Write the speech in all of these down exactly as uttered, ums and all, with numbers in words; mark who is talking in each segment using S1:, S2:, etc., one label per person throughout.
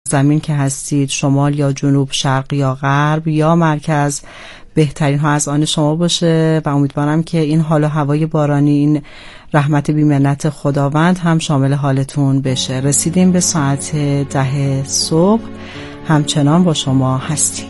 S1: زمین که هستید، شمال یا جنوب، شرق یا غرب یا مرکز، بهترین ها از آن شما باشه و امیدوارم که این حال و هوای بارانی، این رحمت بی‌منت خداوند هم شامل حالتون بشه. رسیدیم به ساعت ده صبح، همچنان با شما هستیم.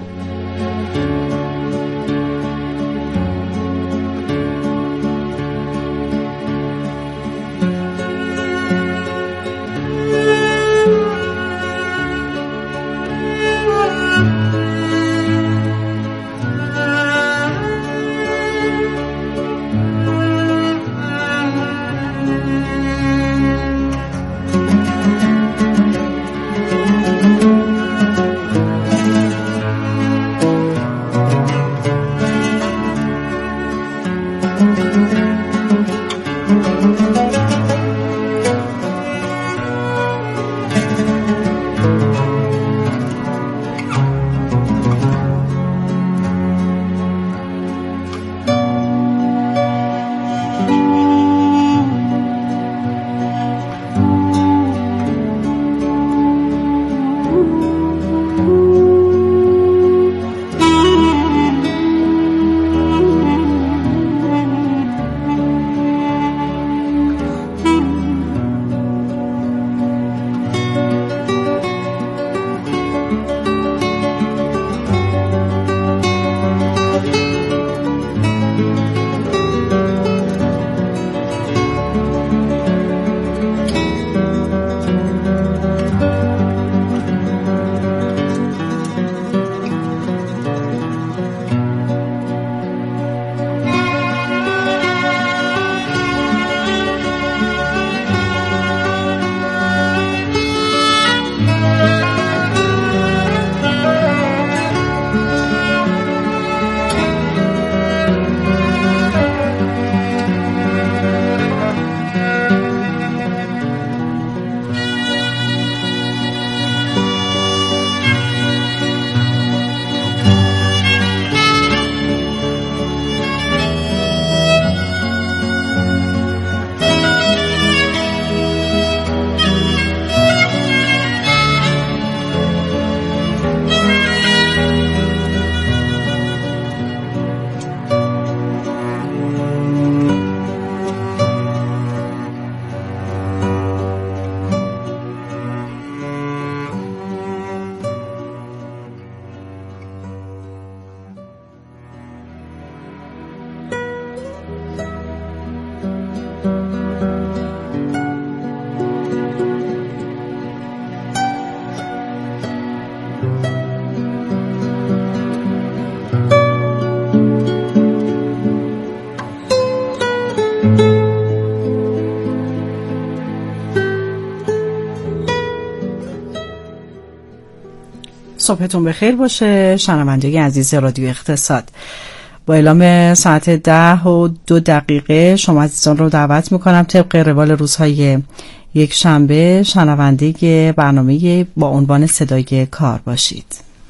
S1: صبحتون بخیر باشه شنونده عزیز رادیو اقتصاد. با اعلام ساعت ده و دو دقیقه شما عزیزان رو دعوت میکنم طبق روال روزهای یک شنبه شنونده برنامه با عنوان صدای کار باشید.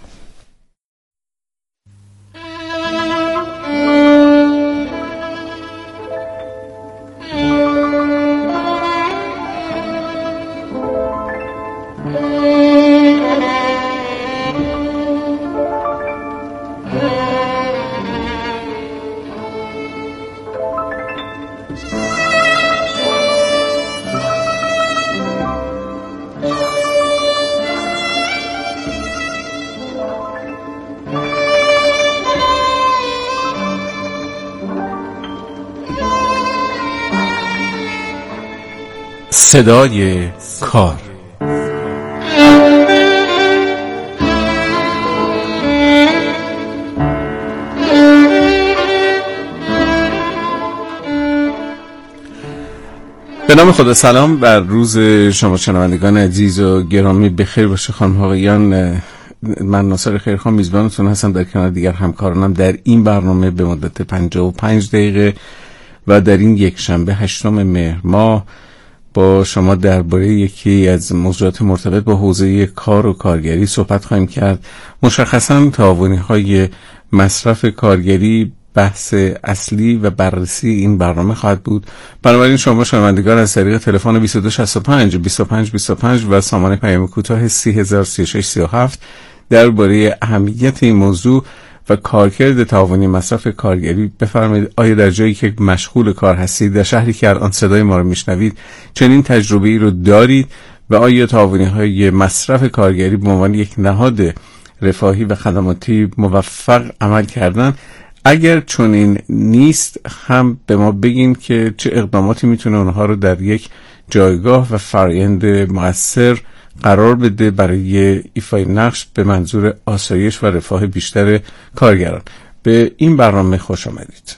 S2: صدای کار. به نام خدا. سلام بر روز شما شنوندگان عزیز و گرامی بخیر باشه. خانم آقایان، من ناصر خیرخان میزبانتون هستم در کنار دیگر همکارانم در این برنامه به مدت پنجاه و پنج دقیقه و در این یک شنبه هشتم مهر ماه با شما درباره یکی از موضوعات مرتبط با حوزه کار و کارگری صحبت خواهیم کرد. مشخصاً تعاونی‌های مصرف کارگری بحث اصلی و بررسی این برنامه خواهد بود. بنابراین شما شنوندگان از طریق تلفن بیست و دو شصت و پنج بیست و پنج بیست و پنج و سامانه پیام کوتاه سی هزار و سی و شش سی و هفت درباره اهمیت این موضوع و کارکرد تعاونی مصرف کارگری بفرمایید. آیا در جایی که مشغول کار هستید، در شهری که الان صدای ما رو میشنوید، چنین تجربه‌ای رو دارید و آیا تعاونی‌های مصرف کارگری به عنوان یک نهاد رفاهی و خدماتی موفق عمل کردن؟ اگر چنین نیست هم به ما بگین که چه اقداماتی میتونه اونها رو در یک جایگاه و فرآیند مؤثر قرار بده برای ایفای نقش به منظور آسایش و رفاه بیشتر کارگران. به این برنامه خوش آمدید.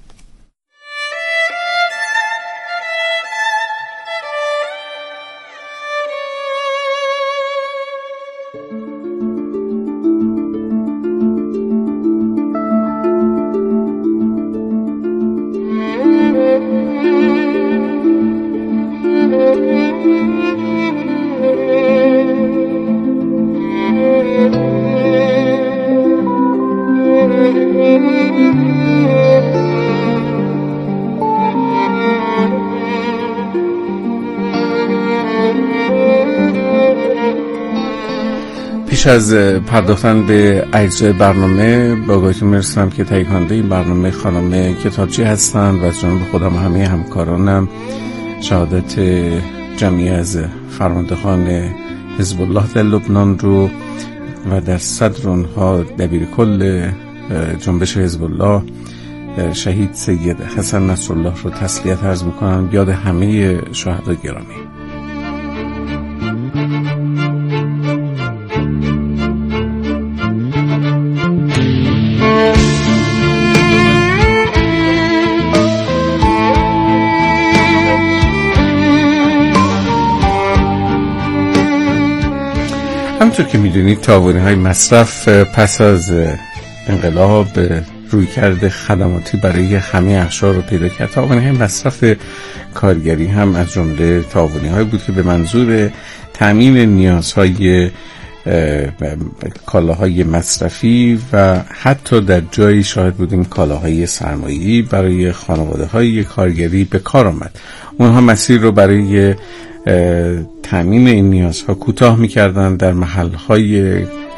S2: پیش از پرداختن به اجزای برنامه با آگاهیتون میرسونم که تهیه کننده این برنامه خانم کتابچی هستند و از جانب خودم همه همکارانم شهادت جمعی از فرماندهان حزب الله در لبنان رو و در صدر اونها دبیر کل جنبش حزب الله شهید سید حسن نصرالله رو تسلیت عرض میکنم. یاد همه شهدای گرامی. همونطور که میدونید تعاونی‌های مصرف پس از انقلاب رویکرد خدماتی برای همه اقشار رو پیدا کرد. تعاونی‌های مصرف کارگری هم از جمله تعاونی‌هایی بود که به منظور تامین نیازهای کالاهای مصرفی و حتی در جایی شاهد بودیم کالاهای سرمایه‌ای برای خانواده‌های کارگری به کار آمد. اونها مسیر رو برای تامین این نیازها کوتاه می‌کردند در محل‌های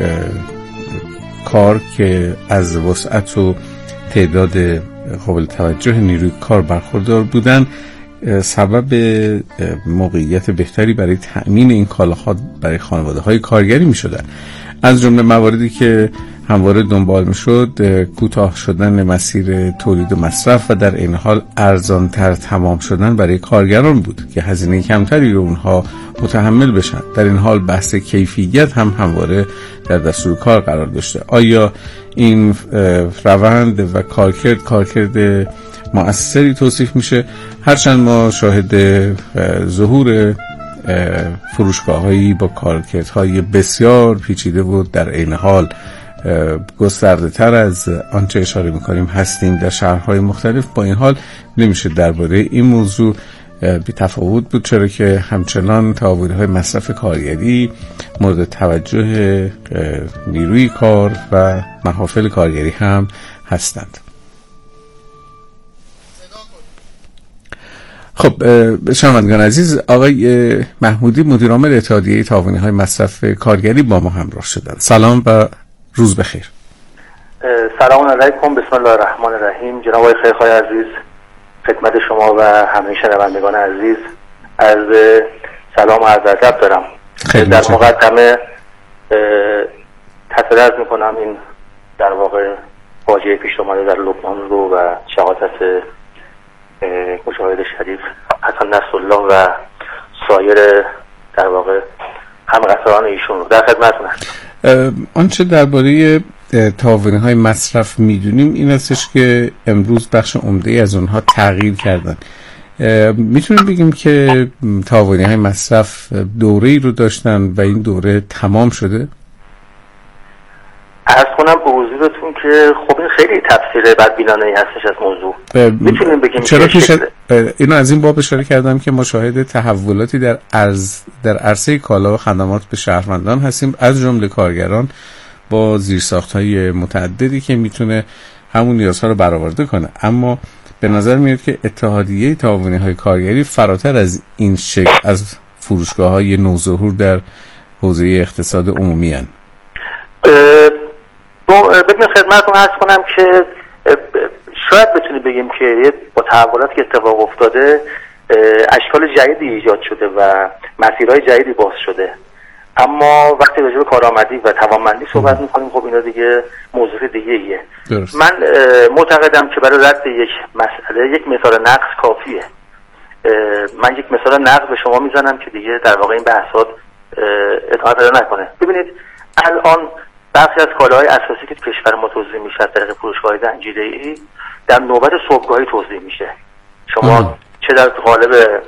S2: کار که از وسعت و تعداد قابل توجه نیروی کار برخوردار بودند، سبب موقعیت بهتری برای تأمین این کالاها برای خانواده‌های کارگری می‌شدند. از جمله مواردی که همواره دنبال می‌شد کوتاه شدن مسیر تولید و مصرف و در این حال ارزان‌تر تمام شدن برای کارگران بود که هزینه کمتری رو اونها متحمل بشن. در این حال بحث کیفیت هم همواره در دستور کار قرار داشته. آیا این روند و کارکرد کارکرد مؤثری توصیف میشه؟ هرچند ما شاهد ظهور فروشگاه‌هایی با کارکردهای بسیار پیچیده و در عین حال گسترده تر از آنچه اشاره میکنیم هستیم در شهرهای مختلف، با این حال نمیشه درباره این موضوع بی تفاوت بود، چرا که همچنان تعاونی‌های مصرف کارگری مورد توجه نیروی کار و محافل کارگری هم هستند. خب شنوندگان عزیز، آقای محمودی مدیر عامل اتحادیه تعاونی‌های مصرف کارگری با ما همراه شدند. سلام و روز بخیر.
S3: سلام علیکم. بسم الله الرحمن الرحیم. جناب آقای خیرخواه عزیز، خدمت شما و همه شنوندگان عزیز از سلام و عرض ادب دارم. در مقدمه تسلیت میکنم این در واقع فاجعه پیش اومده در لبنان رو و شهادت مشاهد شریف حسن نصرالله و سایر در واقع همقطاران ایشون رو در خدمتتون هستم.
S2: آنچه درباره تعاونی‌های مصرف میدونیم این استش که امروز بخش عمده از اونها تغییر کردن. میتونیم بگیم که تعاونی‌های مصرف دوره‌ای رو داشتن و این دوره تمام شده؟
S3: عرض کنم به حضورتون که خب این خیلی تفسیر بدبینانه‌ای هستش از موضوع. میتونیم بگیم
S2: چرا پیش شکل... اینو از این باب اشاره کردم که ما شاهد تحولاتی در ارز در عرصه کالا و خدمات به شهروندان هستیم، از جمله کارگران با زیرساخت‌های متعددی که میتونه همون نیازها رو برآورده کنه. اما به نظر میاد که اتحادیه تعاونی های کارگری فراتر از این شکل از فروشگاه های نوظهور در حوزه اقتصاد عمومی هن.
S3: ببین خدمتتون عرض کنم که شاید بتونی بگیم که با تحولاتی که اتفاق افتاده اشکال جدیدی ایجاد شده و مسیرهای جدیدی باز شده، اما وقتی راجع به کارآمدی و توانمندی صحبت میکنیم خب اینا دیگه موضوع دیگه ایه. من معتقدم که برای رد یک مسئله یک مثال نقص کافیه. من یک مثال نقص به شما میزنم که دیگه در واقع این بحثات ادامه پیدا نکنه. ببینید الان بخشی از کالاهای اساسی که تو کشور ما توزیع میشه از طریق فروشگاه‌های زنجیره‌ای در نوبت صبحگاهی توزیع میشه. شما آه. چه در قالب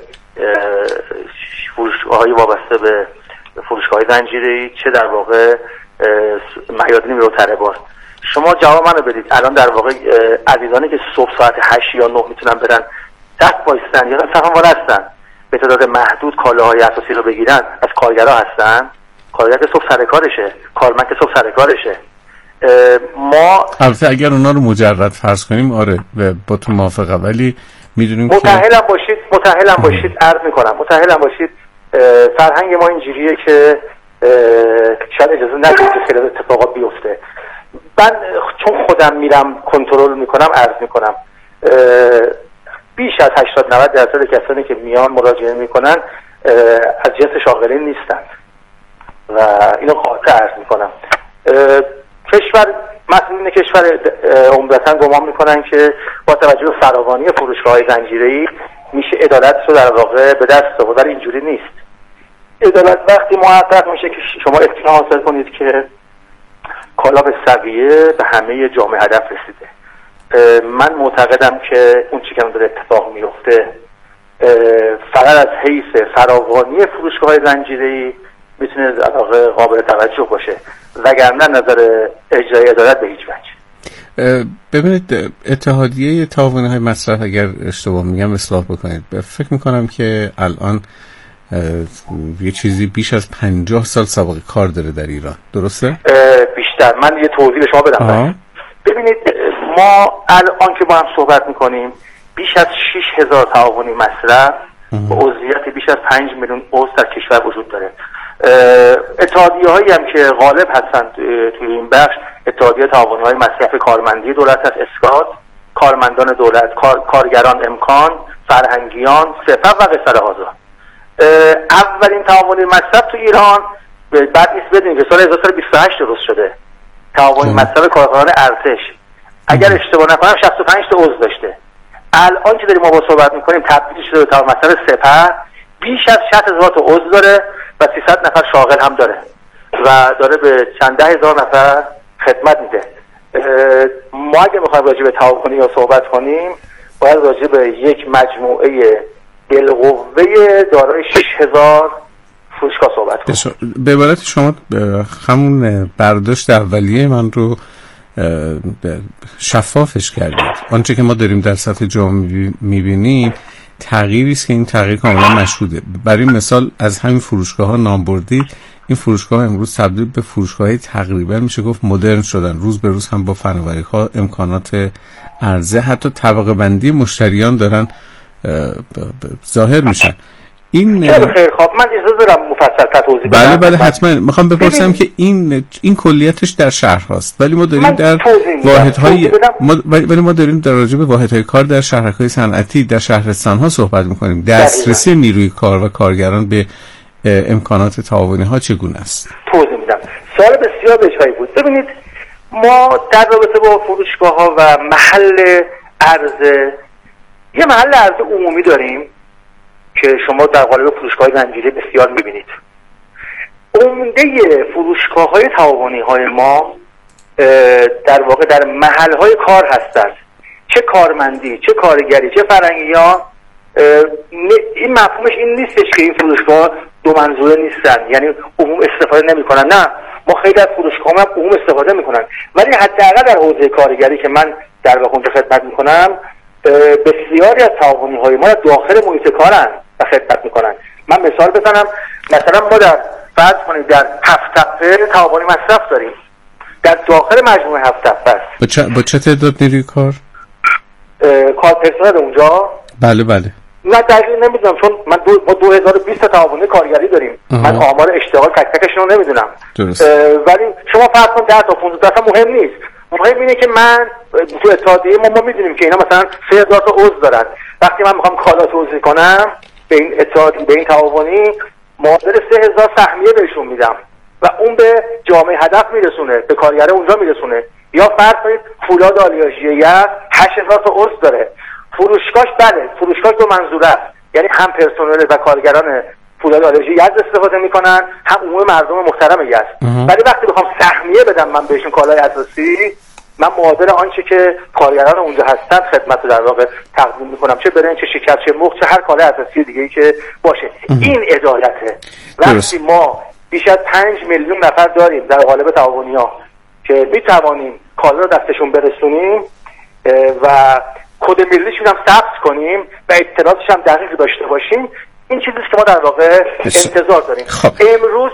S3: فروشگاه‌های وابسته به فروشگاه‌های زنجیره‌ای چه در واقع میادین روتربار، شما جواب منو بدید الان در واقع عزیزانی که صبح ساعت هشت یا نه میتونن برن دست وایستن یا صفحه هستن به تعداد محدود کالاهای اساسی رو بگیرن، از کارگرها هستن. کارگر که صبح سر کارشه، کارمند که صبح سر کارشه. ما
S2: البته اگر اونا رو مجرد فرض کنیم آره با تو موافقه، ولی میدونیم که
S3: متأهلم باشید متأهلم باشید عرض میکنم متأهلم باشید فرهنگ ما اینجوریه که شاید اجازه ندید که خیلی اتفاقات بیفته. من چون خودم میرم کنترل میکنم عرض میکنم بیش از هشتاد نود درصد کسانی که میان مراجعه میکنن از جنس شاغلین نیستند و اینو قاطع عرض میکنم. کشور مسئولین کشور عمدتاً گمان میکنن که با توجه به فراوانی فروشگاه‌های زنجیره‌ای میشه عدالت رو در واقع به دست آورد، ولی اینجوری نیست. عدالت وقتی محقق میشه که شما اطمینان حاصل کنید که کالا به سویه به همه جامعه هدف رسیده. من معتقدم که اون چیزی که داره اتفاق میفته فقط از حیث فراوانی فروشگاه‌های زنجیره‌ای میتونه در واقع قابل توجه باشه، وگرنه نظر اجرای عدالت به هیچ وجه.
S2: ببینید اتحادیه تعاونی های مصرف اگر اشتباه میگم اصلاح بکنید، فکر میکنم که الان یه چیزی بیش از پنجاه سال سابقه کار داره در ایران، درسته؟
S3: بیشتر. من یه توضیح به شما بدم. ببینید ما الان که با هم صحبت میکنیم بیش از شش هزار تعاونی مصرف با عضویت بیش از پنج میلیون عضو در کشور وجود داره. اتحادیه هایی هم که غالب هستند توی این بخش اتحادیه تعاونی های مصرف کارمندی دولت از اسکات، کارمندان دولت، کار، کارگران امکان، فرهنگیان، صفت و قصر هازا. اولین تعاونی مصرف تو ایران بعد نیست بدونید که سال هزار و سیصد و بیست و هشت درست شده. تعاونی مصرف کارگران ارتش اگر اشتباه نکنم شصت و پنج تا عضو داشته. الان که داریم ما با صحبت میکنیم تبدیل شده به تعاونی مصرف سپه، بیش از شصت هزار تا عضو داره و سیصد نفر شاغل هم داره و داره به چند ده هزار نفر خدمت میده. ما اگه میخوایم راجع به تعاونی یا صحبت کنیم باید راجع به یک مجموعه بالقوه دارای شش هزار فروشگاه صحبت کنیم.
S2: به عبارت شما همون برداشت اولیه من رو شفافش کردید. آنچه که ما داریم در سطح جامعه میبینیم تغییری است که این تغییر کاملا مشهوده. برای مثال از همین فروشگاه ها نام بردید، این فروشگاه امروز تبدیل به فروشگاه تقریبا میشه گفت مدرن شدن، روز به روز هم با فناوری ها امکانات عرضه حتی طبقه بندی مشتریان دارن ظاهر میشن. این
S3: خیر خواب من اجازه دارم مفصل توضیح بدم.
S2: بله بله حتما. میخوام بپرسم که این این کلیتش در شهر هاست ولی ما داریم در واحدهای ما ولی ما داریم در راجع به واحدهای کار در شهرهای صنعتی در شهرستان ها صحبت میکنیم. دسترسی نیروی کار و کارگران به امکانات تعاونی ها چگونه است؟
S3: توضیح میدم. سوال بسیار بجایی بود. ببینید ما در رابطه با فروشگاه ها و محل عرضه یه محل عرضه عمومی داریم که شما در قالب فروشگاه زنجیره بسیار میبینید. عمده فروشگاه های تعاونی های ما در واقع در محل های کار هستند، چه کارمندی چه کارگری چه فرهنگیان. این مفهومش این نیستش که این فروشگاه دو منظوره نیستن، یعنی عموم استفاده نمی کنن. نه، ما خیلی از فروشگاه هم عموم استفاده میکنن، ولی حداقل در حوزه کارگری که من در واقع اونجا خدمت میکنم بسیاری از تعاونی های ما داخل محیط کارن و خدمت میکنن. من مثال بزنم، مثلا ما در فرض کنید در هفت تپه تعاونی مصرف داریم. در داخل مجموعه هفت صفحه است.
S2: با چه با چه تعداد نیروی کار؟
S3: کار پرسنل اونجا؟
S2: بله بله.
S3: نه دقیق نمیدونم، چون من دو ما دو هزار و بیست تعاونی کارگری داریم. آه. من آمار اشتغال تک تکشون رو نمیدونم. درست. ولی شما فرض کن ده تا پانزده تا مهم نیست. مهم اینه که من تو اتحادیه ما ما میدونیم که اینا مثلا سه هزار تا عضو دارن. وقتی من میخوام کالا توزیع کنم به این اتحادیه به این تعاونی معادل سه هزار سهمیه بهشون میدم و اون به جامعه هدف میرسونه، به کارگر اونجا میرسونه. یا فرض کنید فولاد آلیاژیه هشت هزار تا عضو داره. فروشگاهش بله فروشگاهش دو منظوره است، یعنی هم پرسنل و کارگران فولاد آلیاژی یزد استفاده میکنن، هم عموم مردم محترم یزد. ولی وقتی بخوام سهمیه بدم من بهشون کالای اساسی، من معادل آنچه که کارگران اونجا هستن خدمت رو در واقع تقدیم میکنم، چه برنج چه شکر چه مرغ چه هر کالای اساسی دیگه ای که باشه. این عدالته. وقتی ما بیش از پنج میلیون نفر داریم در قالب تعاونی‌ها که میتوانیم کالا رو دستشون برسونیم و کد ملیشون هم ثبت کنیم و اطلاعاتش هم دقیق داشته باشیم، این چیزیه که ما در واقع انتظار داریم.
S2: خب.
S3: امروز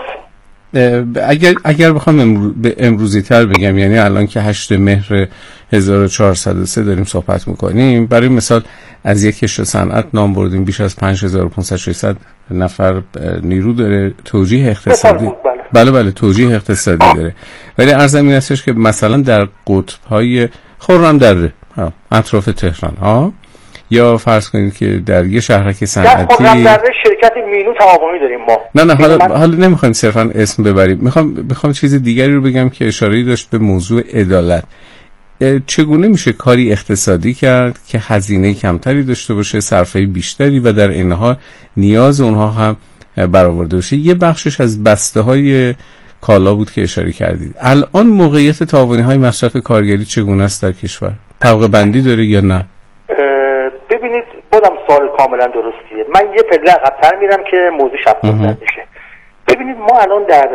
S2: اگر اگر بخوام امرو... به امروزی تر بگم، یعنی الان که هشتم مهر هزار و چهارصد و سه داریم صحبت میکنیم، برای مثال از یک کشت صنعت نام بردیم بیش از پنج هزار و پانصد ششصد نفر نیرو داره، توجیه اقتصادی بله. بله بله توجیه اقتصادی داره. ولی عرض این استش که مثلا در قطب‌های خرم‌دره اطراف تهران ها، یا فرض کنید که در یه شهرک صنعتی
S3: در شرکت مینو تعاونی داریم ما.
S2: نه نه حالا
S3: من...
S2: حالا نمیخوام صرفا اسم ببریم، میخوام میخوام چیز دیگری رو بگم که اشاره‌ای داشت به موضوع عدالت. چگونه میشه کاری اقتصادی کرد که هزینه کمتری داشته باشه، صرفه بیشتری و در این حال نیاز اونها هم برآورده بشه؟ یه بخشش از بسته‌های کالا بود که اشاره کردید. الان موقعیت تعاونی‌های مصرف کارگری چگونه است در کشور؟ طبقه بندی داره یا نه؟
S3: ببینید بازم سوال کاملا درستیه. من یه پله عقب‌تر میرم که موضوع شفاف‌تر بشه. ببینید ما الان در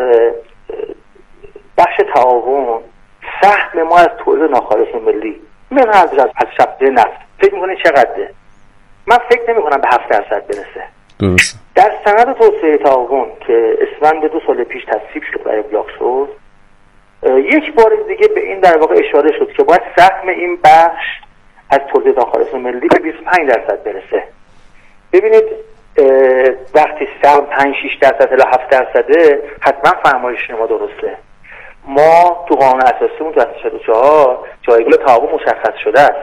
S3: بخش تعاون سهم ما از تولید ناخالص ملی من از از شبکه نفت فکر می‌کنید چقدره؟ من فکر نمی‌کنم به هفت درصد برسه.
S2: درست.
S3: در سند توسعه تعاون که اسفند دو سال پیش تصویب شد و ابلاغ شد، یک بار دیگه به این در واقع اشاره شد که باید سهم این بخش از تولید ناخالص ملی به بیست و پنج درصد برسه. ببینید وقتی سهم پنج شش درصد الی هفت درصده حتما فرمایش ما درسته. ما تو قانون اساسیمون تو شصت و چهار جایگاه تعاون مشخص شده است.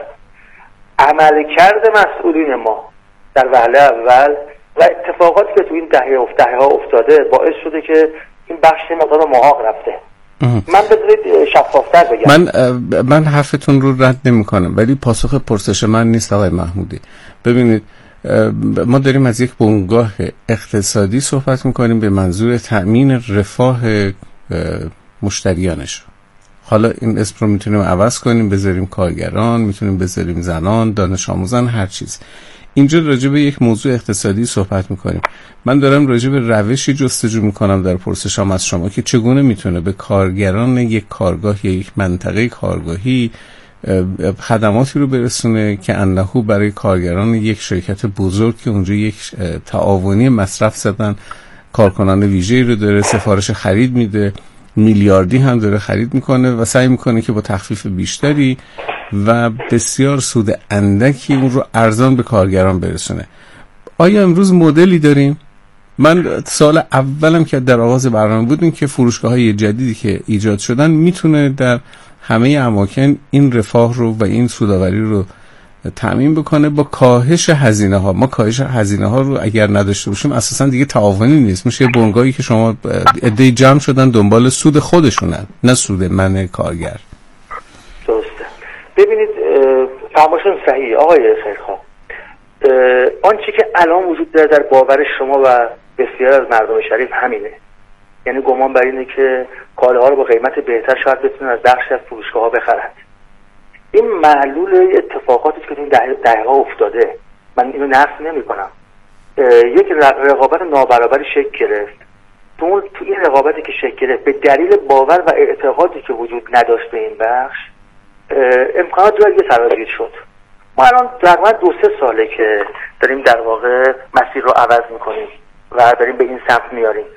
S3: عملکرد مسئولین ما در وهله اول و اتفاقاتی که تو این دهه افتاده ها افتاده باعث شده که این بخش مقدار محاق رفته. من بذارید شفافتر بگم.
S2: من من حرفتون رو رد نمی کنم، ولی پاسخ پرسش من نیست آقای محمودی. ببینید ما داریم از یک بنگاه اقتصادی صحبت میکنیم به منظور تأمین رفاه مشتریانش. حالا این اسم رو میتونیم عوض کنیم، بذاریم کارگران، میتونیم بذاریم زنان، دانش آموزان، هر چیز. اینجا راجع به یک موضوع اقتصادی صحبت میکنیم. من دارم راجع به روشی جستجو میکنم در پرسشام از شما که چگونه میتونه به کارگران یک کارگاه یا یک منطقه کارگاهی خدماتی رو برسونه که انهو برای کارگران یک شرکت بزرگ که اونجا یک تعاونی مصرف زدن، کارکنان ویژه‌ای رو داره، سفارش خرید میده، میلیاردی هم داره خرید میکنه و سعی میکنه که با تخفیف بیشتری و بسیار سود اندکی اون رو ارزان به کارگران برسونه. آیا امروز مدلی داریم؟ من سال اولم که در آغاز برنامه بودیم که فروشگاه‌های جدیدی که ایجاد شدن میتونه در همه اماکن این رفاه رو و این سودآوری رو تامین بکنه با کاهش هزینه ها. ما کاهش هزینه ها رو اگر نداشته باشیم اساسا دیگه تعاونی نیست، میشه یه بنگاهی که شما عده‌ای جمع شدن دنبال سود خودشونن نه سود من کارگر.
S3: درسته. ببینید فرمایشتون صحیح آقای خیرخواه. آنچه که الان وجود داره در باور شما و بسیار از مردم شریف همینه، یعنی گمان بر اینه که کالاها رو با قیمت بهتر شاید بتونن از بخشی از فروشگاه‌ها بخرند. این معلول اتفاقاتی که این دهه دهه‌ها افتاده، من اینو نفی نمی‌کنم. یک رقابت نابرابری شکل گرفت. تو اون تو این رقابتی که شکل گرفت به دلیل باور و اعتقادی که وجود نداشت به این بخش، امکانات دیگه سرازیر شد. ما الان تقریبا دو سه ساله که داریم در واقع مسیر رو عوض می‌کنیم و داریم به این سمت میاریم.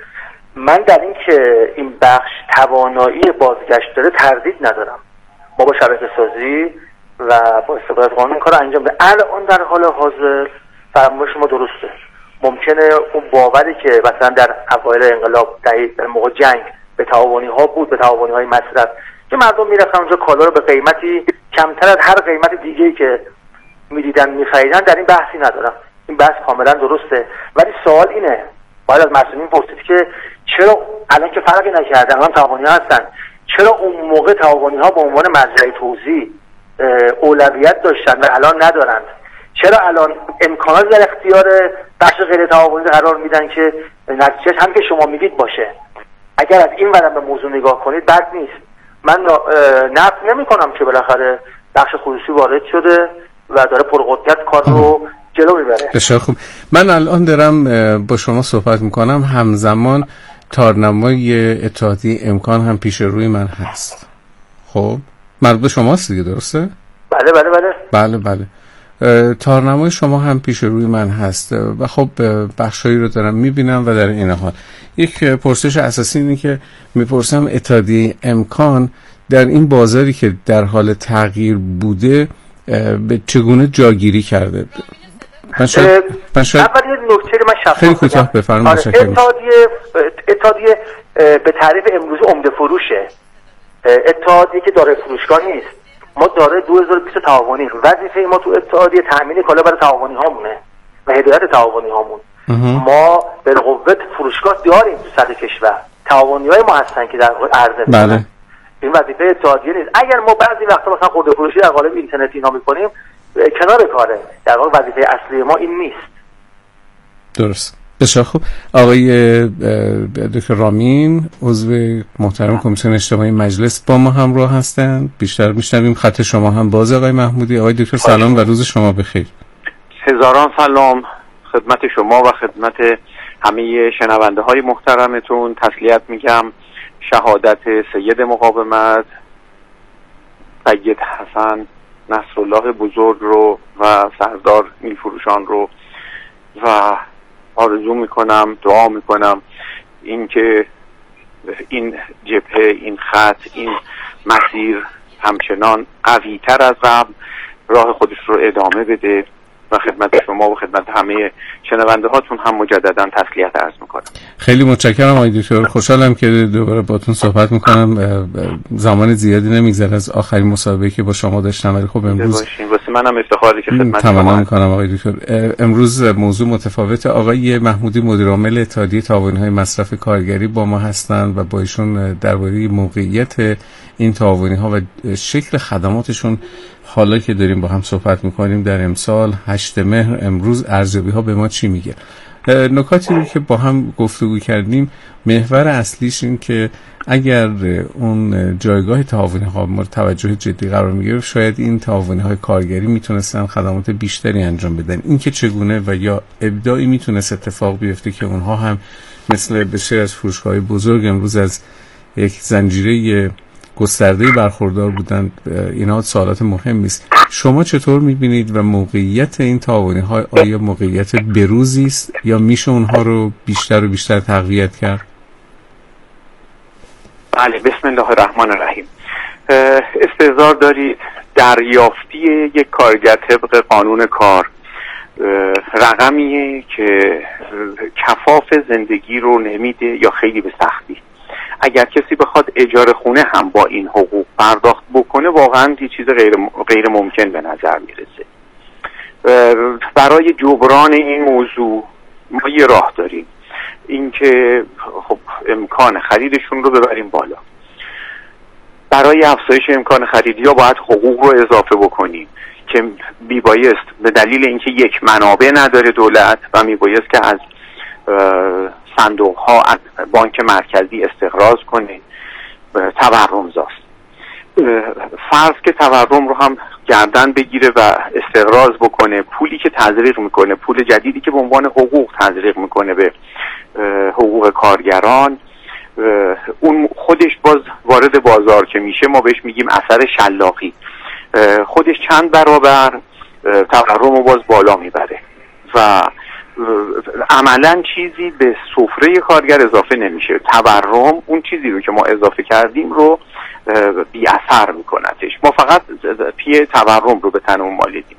S3: من در این که این بخش توانایی بازگشت داره تردید ندارم. ما با شبکه سازی و با استفاده از قانون کار انجام ده. الان در حال حاضر فرمایش شما درسته، ممکنه اون باوری که مثلا در اوایل انقلاب در موقع جنگ به تعاونی ها بود، به تعاونی های مصرف که مردم میرفتن اونجا کالا رو به قیمتی کمتر از هر قیمت دیگه‌ای که میدیدن میخریدن، در این بحثی ندارم، این بحث کاملا درسته. ولی سوال اینه، باید از مسئولین پرسید که چرا الان که فرقی نکردن، الان تعاونی ها هستن، چرا اون موقع تعاونی ها به عنوان مزرعه توزیع اولویت داشتن و الان ندارند؟ چرا الان امکانات در اختیار بخش غیر تعاونی قرار میدن که نتیجه هم که شما میگید باشه؟ اگر از این ورم به موضوع نگاه کنید بد نیست. من نفی نمی کنم که بالاخره بخش خصوصی وارد شده و داره پرقدرت کار رو جلو میبره.
S2: بسیار خوب. من الان دارم با شما صحبت میکنم، همزمان تارنمای اتحادیه امکان هم پیش روی من هست. خب مربوط به شماست دیگه، درسته؟
S3: بله بله بله
S2: بله بله. تارنمای شما هم پیش روی من هست و خب بخشایی رو دارم میبینم و در این حال یک پرسش اساسی اینه که میپرسم اتحادیه امکان در این بازاری که در حال تغییر بوده به چگونه جاگیری کرده؟ من شاید من شاید
S3: اول یه نکته رو من شفاف
S2: خیلی کوتاه بفرمایید.
S3: اتحادیه اتحادیه به تعریف امروز عمده فروشه، اتحادیه که داره فروشگاه نیست. ما داره دو هزار و بیست تعاونی، وظیفه ما تو اتحادیه تامین کالا برای تعاونی هامونه و هدایت تعاونی هامون. ما به قوت فروشگاه داریم تو سطح کشور، تعاونی های ما هستن که در عرضه
S2: بله.
S3: این وظیفه اتحادیه نیست. اگر ما بعضی وقتا مثلا خرده فروشی در قالب اینترنتی اینا میکنیم کنار کاره، در واقع وظیفه اصلی ما این نیست.
S2: درست. بسیار خوب. آقای دکتر رامین عضو محترم کمیسیون اجتماعی مجلس با ما همراه هستند. بیشتر میشنویم. خط شما هم باز. آقای محمودی. آقای دکتر سلام و روز شما بخیر.
S4: هزاران سلام خدمت شما و خدمت همه شنونده های محترمتون. تسلیت میگم شهادت سید مقاومت سید حسن نصرالله بزرگ رو و سردار نیلفروشان رو و آرزو میکنم، دعا میکنم اینکه این جبهه، این خط، این مسیر همچنان قوی تر از قبل راه خودش رو ادامه بده و خدمت شما و خدمت همه شنونده هاتون هم مجددا تسلیت عرض میکنم.
S2: خیلی متشکرم آقای دکتر. خوشحالم که دوباره باتون صحبت میکنم. زمان زیادی نمیگذره از آخرین مسابقه که با شما داشتم، ولی خب امروز
S4: واسه منم افتخاری که خدمت
S2: شما
S4: تمام
S2: میکنم آقای دکتر. امروز موضوع متفاوته. آقای محمودی مدیر عامل اتحادیه تعاونی‌های مصرف کارگری با ما هستند و با ایشون درباره موقعیت این تعاونی‌ها و شکل خدماتشون حالا که داریم با هم صحبت میکنیم در امسال هشتم مهر امروز ارزیابی ها به ما چی میگه. نکاتی رو که با هم گفتگو کردیم محور اصلیش این که اگر اون جایگاه تعاونی ها مورد توجه جدی قرار میگرفت شاید این تعاونی های کارگری میتونستن خدمات بیشتری انجام بدن. این که چگونه و یا ابداعی میتونست اتفاق بیفته که اونها هم مثل بسیار از فروشگاه‌های بزرگ امروز از یک زنجیره گسترده برخوردار بودند، اینا سوالات مهمی است. شما چطور میبینید و موقعیت این تعاونی ها آیا موقعیت بروزی است یا میشه اونها رو بیشتر و بیشتر تقویت کرد؟
S4: بله، بسم الله الرحمن الرحیم. استحضار دارید دریافتی یک کارگر طبق قانون کار رقمیه که کفاف زندگی رو نمیده یا خیلی به سختی. اگر کسی بخواد اجاره خونه هم با این حقوق پرداخت بکنه واقعا یه چیز غیر غیر ممکن به نظر میرسه. برای جبران این موضوع ما یه راه داریم، اینکه خب امکان خریدشون رو ببریم بالا. برای افزایش امکان خرید یا باید حقوق رو اضافه بکنیم که میبایست به دلیل اینکه یک منابع نداره دولت و میبایست که از صندوق ها از بانک مرکزی استقراض کنه، تورم زاست. فرض که تورم رو هم گردن بگیره و استقراض بکنه، پولی که تزریق میکنه، پول جدیدی که به عنوان حقوق تزریق میکنه به حقوق کارگران، اون خودش باز وارد بازار که میشه ما بهش میگیم اثر شلاقی، خودش چند برابر تورم رو باز بالا میبره و عملا چیزی به سفره کارگر اضافه نمیشه. تورم اون چیزی رو که ما اضافه کردیم رو بی اثر میکنتش. ما فقط پی تورم رو به تنمون مالیدیم.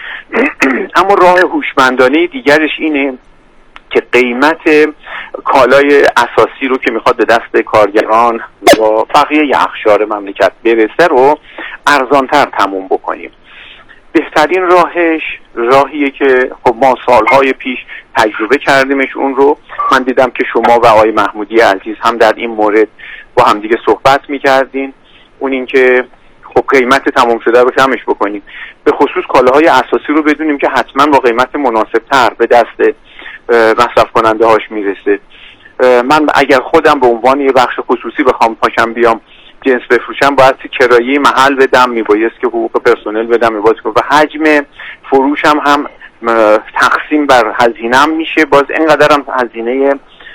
S4: اما راه هوشمندانه دیگرش اینه که قیمت کالای اساسی رو که میخواد به دست کارگران و بقیه اقشار مملکت برسه رو ارزانتر تموم بکنیم. بهترین راهش راهیه که خب ما سالهای پیش تجربه کردیمش. اون رو من دیدم که شما و آقای محمودی عزیز هم در این مورد با هم دیگه صحبت میکردین. اون این که خب قیمت تمام شده رو کمش بکنیم، به خصوص کالاهای اساسی رو بدونیم که حتما با قیمت مناسب تر به دست مصرف کننده هاش میرسه. من اگر خودم به عنوان یه بخش خصوصی بخوام پاشم بیام جنس بفروشم، باید کرایه محل بدم، میبایست که حقوق پرسنل بدم، میبایست که و حجم فروشم هم تقسیم بر هزینه‌ام میشه، باز اینقدر هم هزینه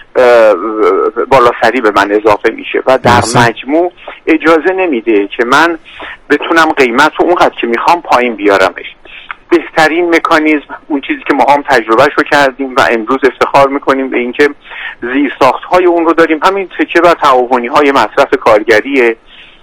S4: بالاسری به من اضافه میشه و در مجموع اجازه نمیده که من بتونم قیمت رو اونقدر که میخوام پایین بیارمش. بهترین مکانیزم اون چیزی که ما هم تجربهش رو کردیم و امروز افتخار میکنیم به اینکه زیرساخت های اون رو داریم، همین تکیه بر تعاونی های مصرف کارگری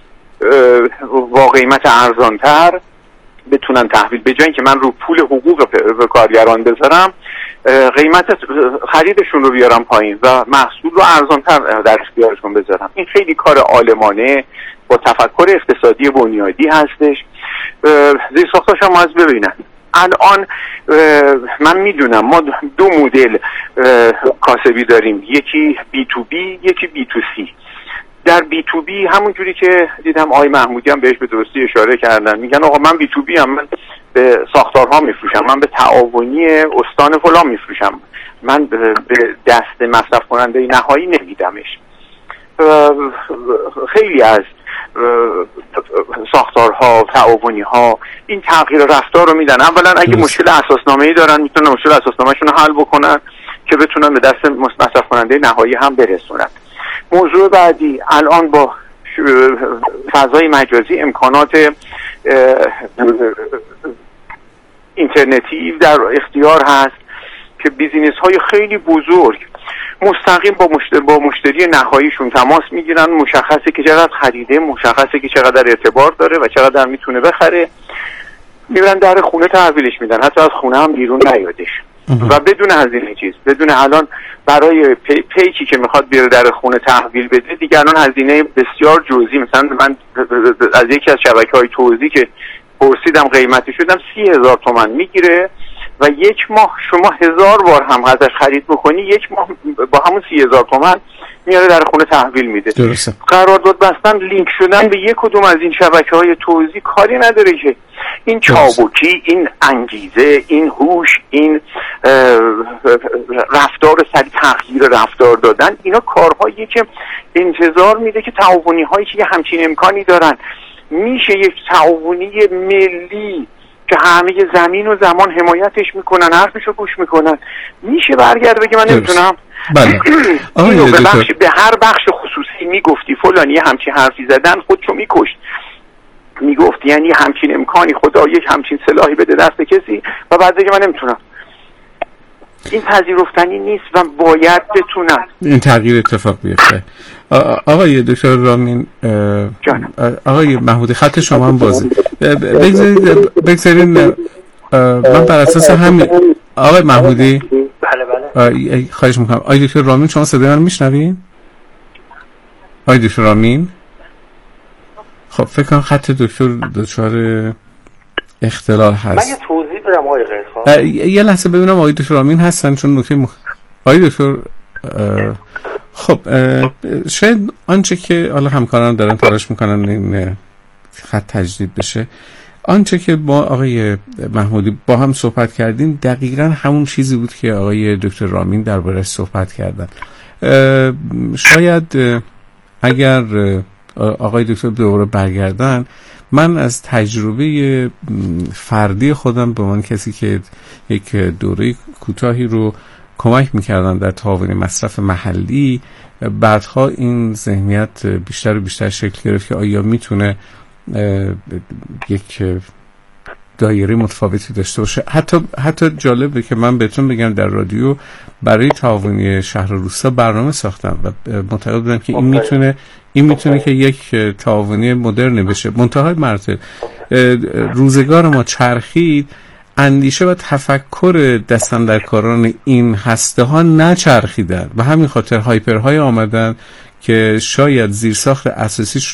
S4: با قیمت ارزانتر بتونن تحویل، به جای اینکه من رو پول حقوق کارگران بذارم قیمت خریدشون رو بیارم پایین و محصول رو ارزانتر در اختیارشون بذارم. این خیلی کار عالمانه با تفکر اقتصادی بنیادی هستش. زیرساختاش هم از ببینن. الان من میدونم ما دو مدل کاسبی داریم، یکی بی تو بی، یکی بی تو سی. در بی تو بی همون جوری که دیدم آقای محمودی هم بهش به درستی اشاره کردن، میگن آقا من بی تو بی هم، من به ساختارها میفروشم، من به تعاونی استان فلان میفروشم، من به دست مصرف کننده نهایی نمیدمش. خیلی از ساختارها، تعاونی‌ها این تغییر رفتار رو میدن. اولا اگه مشکل اساسنامه‌ای دارن میتونن مشکل اساسنامه‌شون رو حل بکنن که بتونن به دست مصرف کننده نهایی هم برسونن. موضوع بعدی، الان با فضای مجازی امکانات اینترنتی در اختیار هست که بیزینس های خیلی بزرگ مستقیم با مشتری, با مشتری نهاییشون تماس میگیرن، مشخصه که چقدر خریده، مشخصه که چقدر اعتبار داره و چقدر میتونه بخره، میبرن در خونه تحویلش میدن، حتی از خونه هم بیرون نیادش و بدون هزینه چیز، بدون الان برای پی، پیکی که میخواد بیاره در خونه تحویل بده دیگه الان هزینه بسیار جزئی، مثلا من از یکی از شبکه‌های توزیع که پرسیدم قیمتی شدم سی هزار تومن میگیره و یک ماه شما هزار بار هم ازش خرید بکنی یک ماه با همون سی هزار تومن میاره در خونه تحویل میده. درسته. قرارداد بستن، لینک شدن به یک کدوم از این شبکه‌های توزیع کاری نداره که این چابکی، این انگیزه، این هوش، این رفتار سریع، تغییر رفتار دادن، اینا کارهایی که انتظار میده که تعاونی هایی که همچین امکانی دارن، میشه یک تعاونی ملی که همه زمین و زمان حمایتش میکنن، حرفشو گوش میکنن، میشه برگرد بگه من نمیتونم. بله. اینو به, بخش به هر بخش خصوصی میگفتی فلانی همچین حرفی زدن خودشو میکشت، میگفت یعنی همچین امکانی خدا یک همچین سلاحی بده دست کسی و بعد بگه من نمیتونم. این پذیرفتنی نیست و باید بتونن
S2: این تغییر اتفاق بیفته. آقای دکتر رامین، آقای محمودی، خط شما هم بازه، بگذارید بگذارید من بر اساس همین. آقای محمودی،
S3: بله بله
S2: خواهش میکنم. آقای دکتر رامین، شما صدای من میشنوین؟ آقای دکتر رامین، خب فکر کنم خط دکتر دچار اختلال هست.
S3: من یه توضیح بدم آقای قیصر.
S2: یه لحظه ببینم آقای دکتر رامین هستن، چون نکته مخ... آقای دکتر خب شاید آنچه که حالا همکاران دارن تلاش میکنن این خط تجدید بشه، آنچه که با آقای محمودی با هم صحبت کردیم دقیقاً همون چیزی بود که آقای دکتر رامین درباره‌اش صحبت کردن. شاید اگر آقای دکتر دوباره برگردن، من از تجربه فردی خودم به عنوان کسی که یک دوره کوتاهی رو کمک میکردن در تعاون مصرف محلی، بعدها این ذهنیت بیشتر و بیشتر شکل گرفت که آیا میتونه یک دایره متفاوتی داشته باشه. حتی حتی جالبه که من بهتون بگم در رادیو برای تعاونی شهر و روستا برنامه ساختم و معتقد بودم که این میتونه این میتونه که یک تعاونی مدرن بشه. منتهای مراتب روزگار ما چرخید، اندیشه و تفکر دستاندرکاران این هسته ها نچرخیدن و همین خاطر هایپرهای آمدن که شاید زیرساخت اساسیش